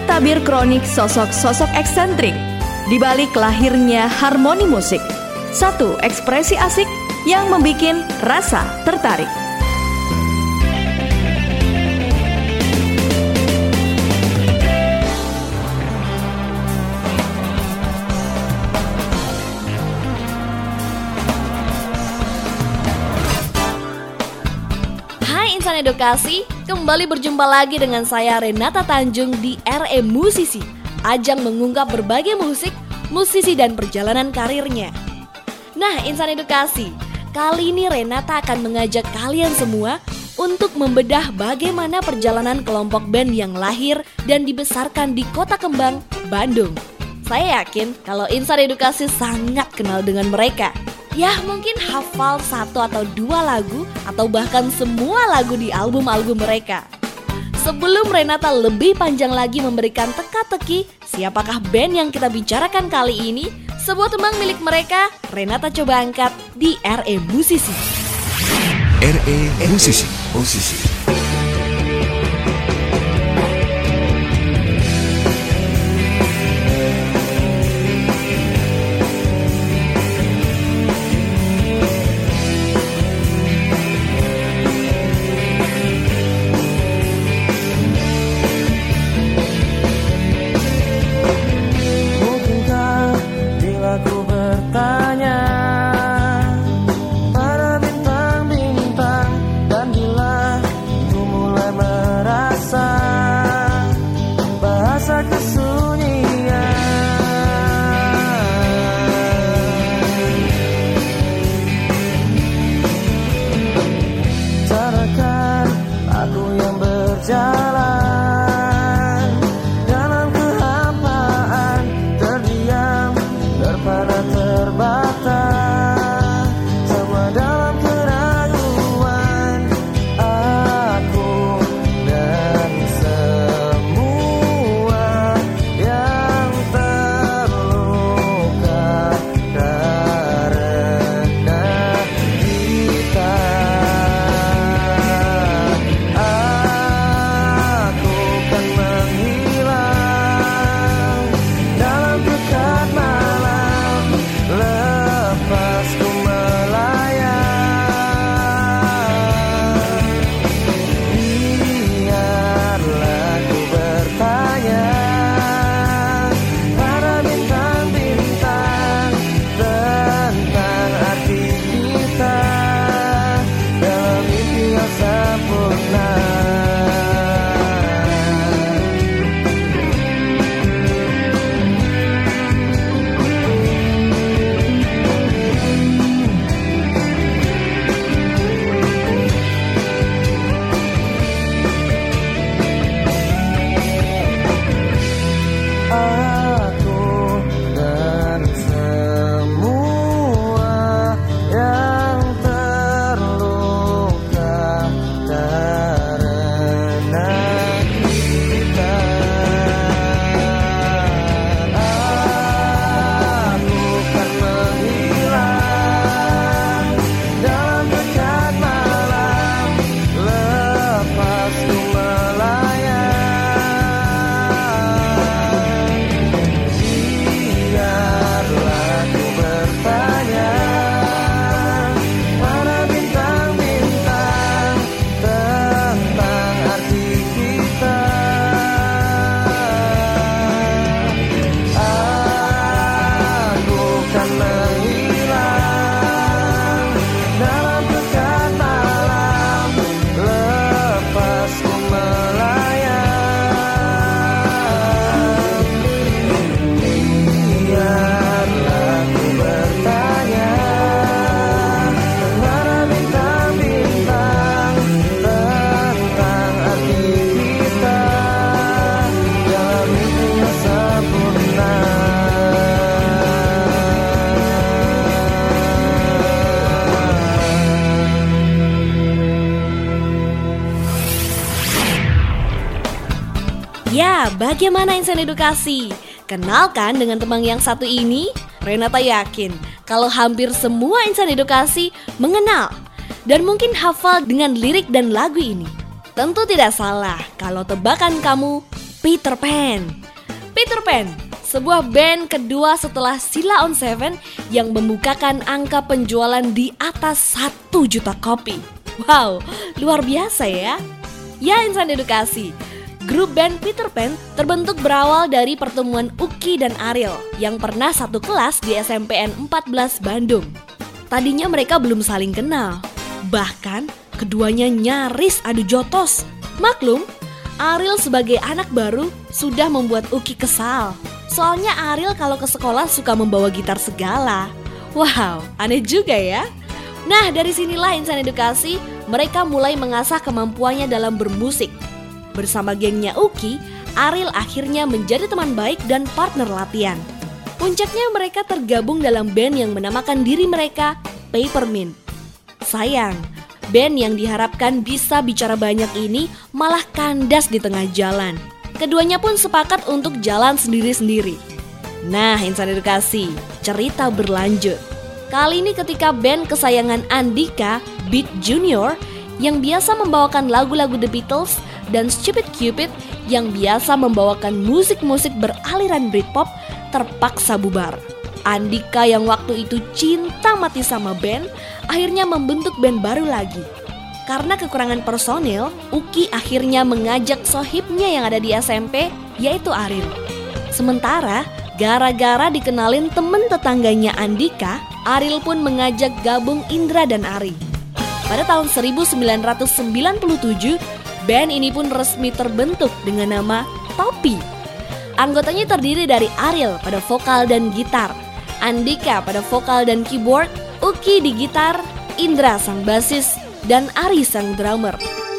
tabir kronik sosok-sosok eksentrik di balik lahirnya harmoni musik. Satu ekspresi asik yang membikin rasa tertarik. Insan Edukasi, kembali berjumpa lagi dengan saya Renata Tanjung di RE Musisi, ajang mengungkap berbagai musisi dan perjalanan karirnya. Nah, Insan Edukasi, kali ini Renata akan mengajak kalian semua untuk membedah bagaimana perjalanan kelompok band yang lahir dan dibesarkan di Kota Kembang, Bandung. Saya yakin kalau Insan Edukasi sangat kenal dengan mereka. Ya, mungkin hafal 1 atau 2 lagu atau bahkan semua lagu di album-album mereka. Sebelum Renata lebih panjang lagi memberikan teka-teki siapakah band yang kita bicarakan kali ini, sebuah tembang milik mereka Renata coba angkat di RE Musisi. RE Musisi. Ya, bagaimana Insan Edukasi? Kenalkan dengan tembang yang satu ini, Renata yakin kalau hampir semua Insan Edukasi mengenal dan mungkin hafal dengan lirik dan lagu ini. Tentu tidak salah kalau tebakan kamu Peter Pan. Peter Pan, sebuah band kedua setelah Sheila on 7 yang membukakan angka penjualan di atas 1 juta kopi. Wow, luar biasa ya. Ya insan edukasi, grup band Peter Pan terbentuk berawal dari pertemuan Uki dan Ariel yang pernah satu kelas di SMPN 14 Bandung. Tadinya mereka belum saling kenal, bahkan keduanya nyaris adu jotos. Maklum, Ariel sebagai anak baru sudah membuat Uki kesal. Soalnya Ariel kalau ke sekolah suka membawa gitar segala. Wow, aneh juga ya. Nah, dari sinilah insan edukasi, mereka mulai mengasah kemampuannya dalam bermusik. Bersama gengnya Uki, Ariel akhirnya menjadi teman baik dan partner latihan. Puncaknya mereka tergabung dalam band yang menamakan diri mereka Peppermint. Sayang, band yang diharapkan bisa bicara banyak ini malah kandas di tengah jalan. Keduanya pun sepakat untuk jalan sendiri-sendiri. Nah, insan edukasi, cerita berlanjut. Kali ini ketika band kesayangan Andika, Beat Junior, yang biasa membawakan lagu-lagu The Beatles, dan Stupid Cupid yang biasa membawakan musik-musik beraliran Britpop terpaksa bubar. Andika yang waktu itu cinta mati sama band akhirnya membentuk band baru lagi. Karena kekurangan personil, Uki akhirnya mengajak sohibnya yang ada di SMP, yaitu Ariel. Sementara, gara-gara dikenalin temen tetangganya Andika, Ariel pun mengajak gabung Indra dan Ari. Pada tahun 1997, band ini pun resmi terbentuk dengan nama Topi. Anggotanya terdiri dari Ariel pada vokal dan gitar, Andika pada vokal dan keyboard, Uki di gitar, Indra sang bassis, dan Ari sang drummer.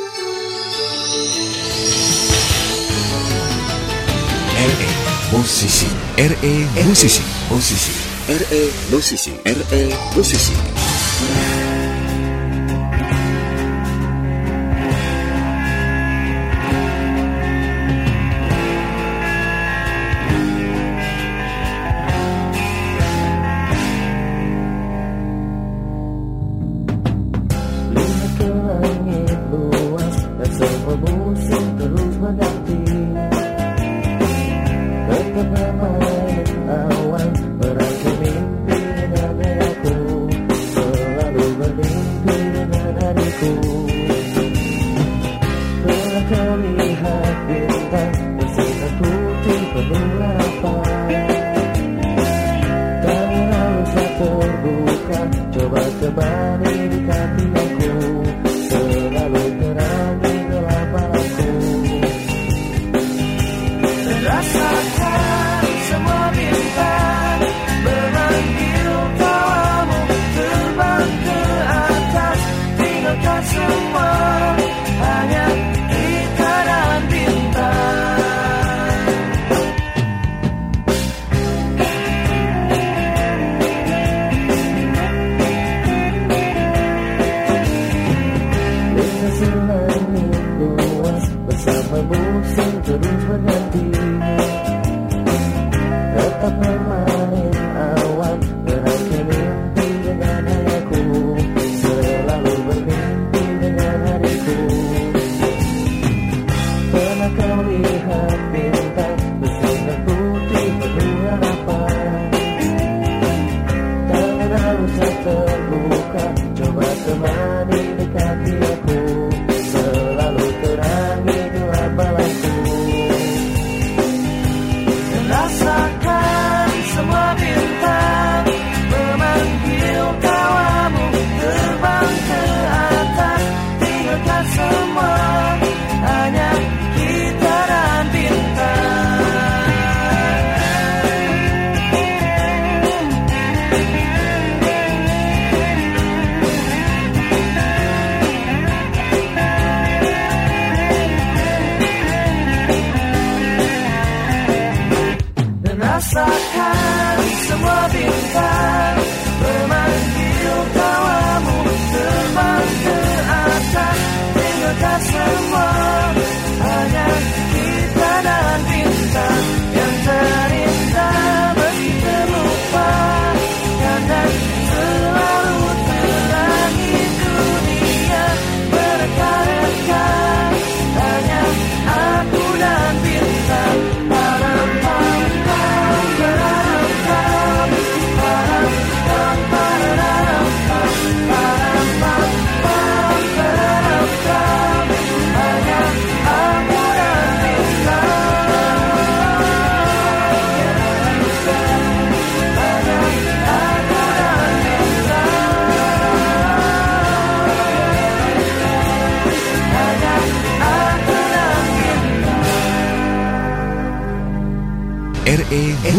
RE Musisi, RE Musisi, Musisi, RE Musisi, RE Musisi.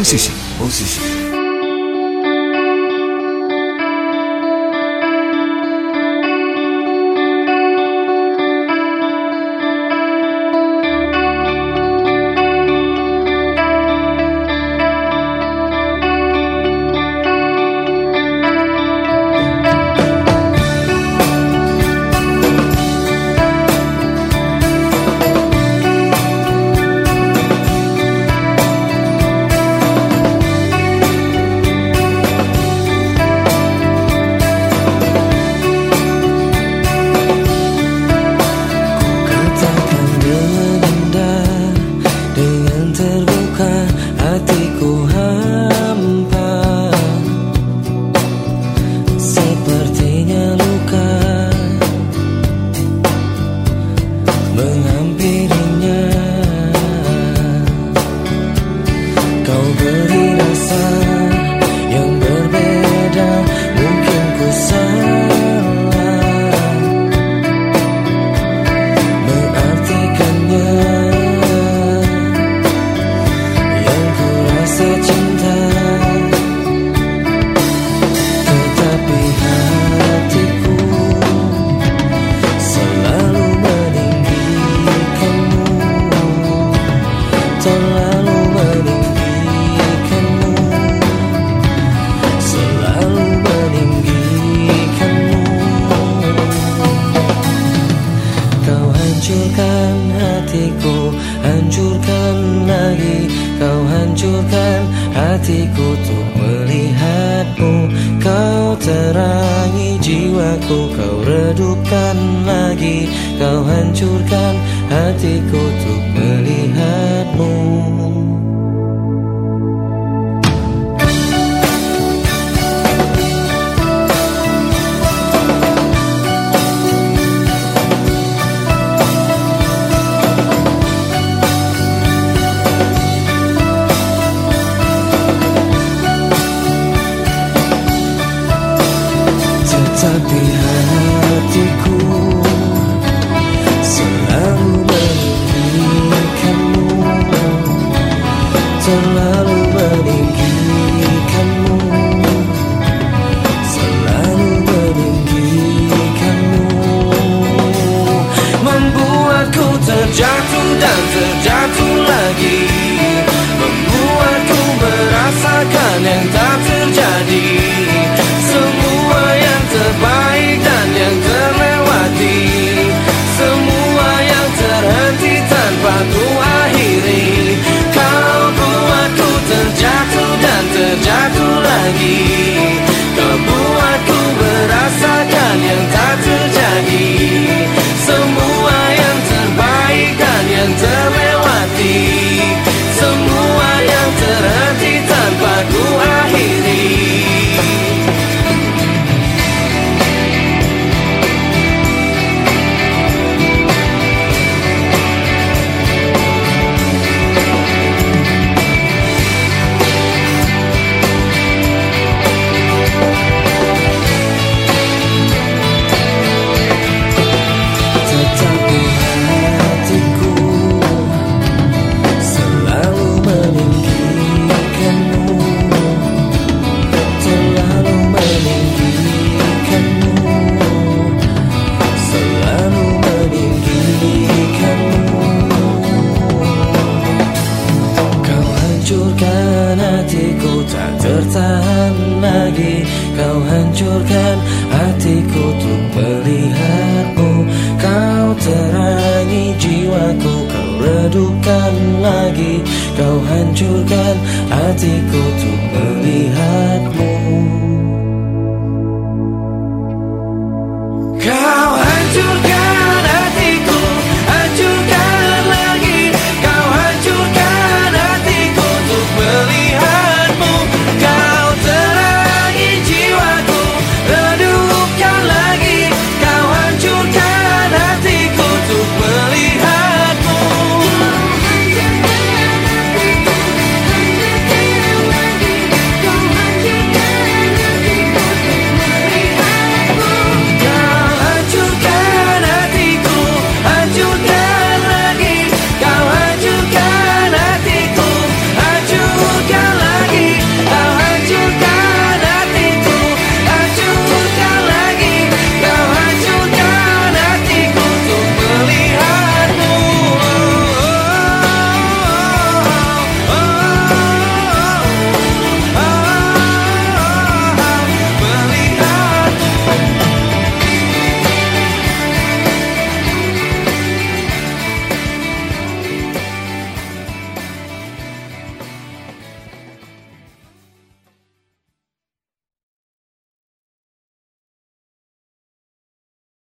musisi, musisi. hancurkan hatiku untuk melihatmu. Kau terangi jiwaku, kau redupkan lagi. Kau hancurkan hatiku untuk melihatmu. Tapi hatiku selalu meninggikanmu, selalu meninggikanmu, selalu meninggikanmu. Membuatku terjatuh dan terjatuh lagi, membuatku merasakan yang tak terjadi. Semua yang terbaik dan yang terlewati, semua yang terhenti tanpa ku akhiri. Kau buatku terjatuh dan terjatuh lagi, kau buatku merasakan yang tak terjadi. Semua yang terbaik dan yang terlewati, semua yang terhenti tanpa ku akhiri. Hatiku tak tertahan lagi, kau hancurkan hatiku untuk melihatmu. Kau terangi jiwaku, kau redupkan lagi. Kau hancurkan hatiku untuk melihatmu.